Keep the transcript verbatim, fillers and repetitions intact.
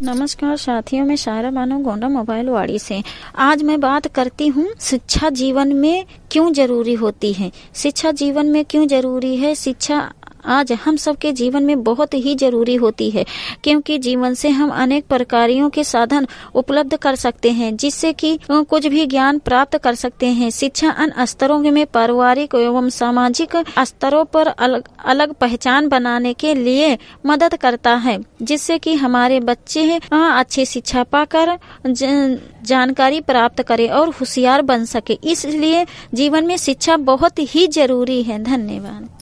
नमस्कार साथियों, मैं शायरा बानो गोंडा मोबाइल वाड़ी से। आज मैं बात करती हूँ शिक्षा जीवन में क्यों जरूरी होती है। शिक्षा जीवन में क्यों जरूरी है। शिक्षा आज हम सबके जीवन में बहुत ही जरूरी होती है, क्योंकि जीवन से हम अनेक प्रकारों के साधन उपलब्ध कर सकते हैं, जिससे कि कुछ भी ज्ञान प्राप्त कर सकते हैं। शिक्षा अन्य स्तरों में पारिवारिक एवं सामाजिक स्तरों पर अलग अलग पहचान बनाने के लिए मदद करता है, जिससे कि हमारे बच्चे अच्छी शिक्षा पाकर जानकारी प्राप्त करें और होशियार बन सके। इसलिए जीवन में शिक्षा बहुत ही जरूरी है। धन्यवाद।